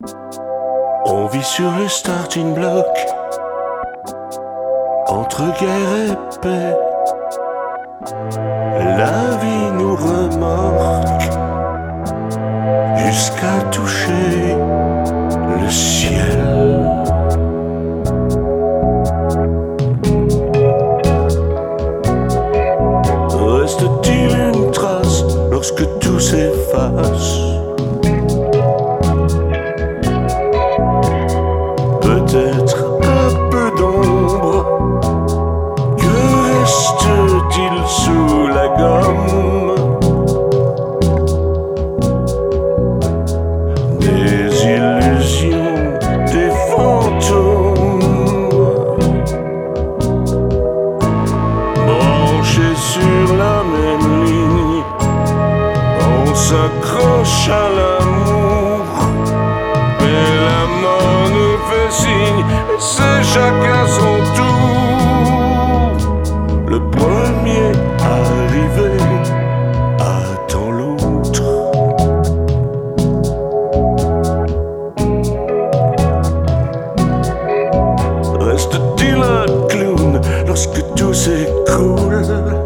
On vit sur le starting block, entre guerre et paix. La vie nous remorque jusqu'à toucher le ciel. Reste-t-il une trace lorsque tout s'efface? Peut-être un peu d'ombre. Que reste-t-il sous la gomme? Des illusions, des fantômes, branchés sur la même ligne. On s'accroche à l'amour, mais la mort nous fait signe. C'est chacun son tour. Le premier arrivé attend l'autre. Reste-t-il un clown lorsque tout s'écroule?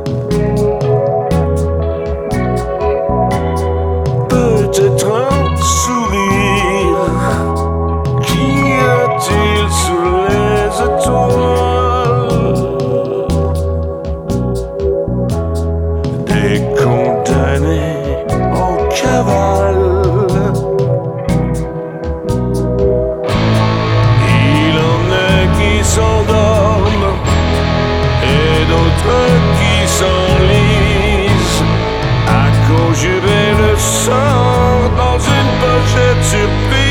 Peut-être un sourire. Qu'y a-t-il sous les étoiles? Des condamnés en cavale. Il en est qui s'endorment et d'autres qui s'enlisent à conjurer le sort dans une pochette surprise.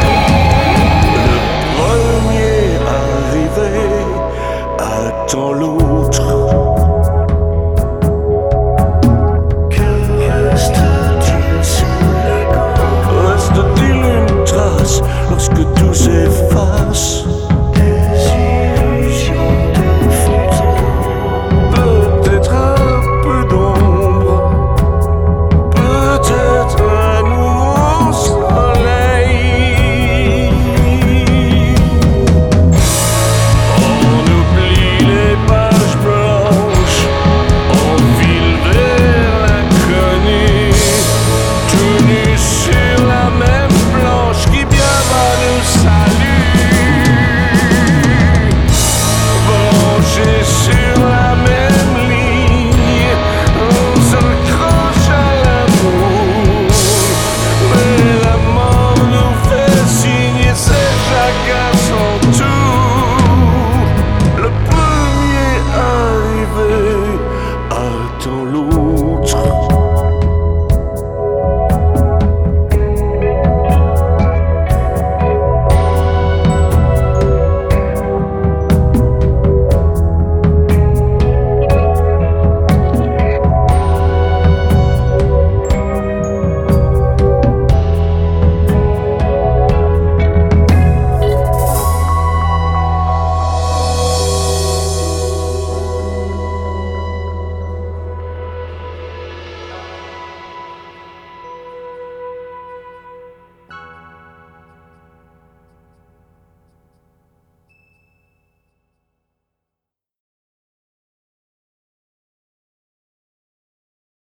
Attends l'eau.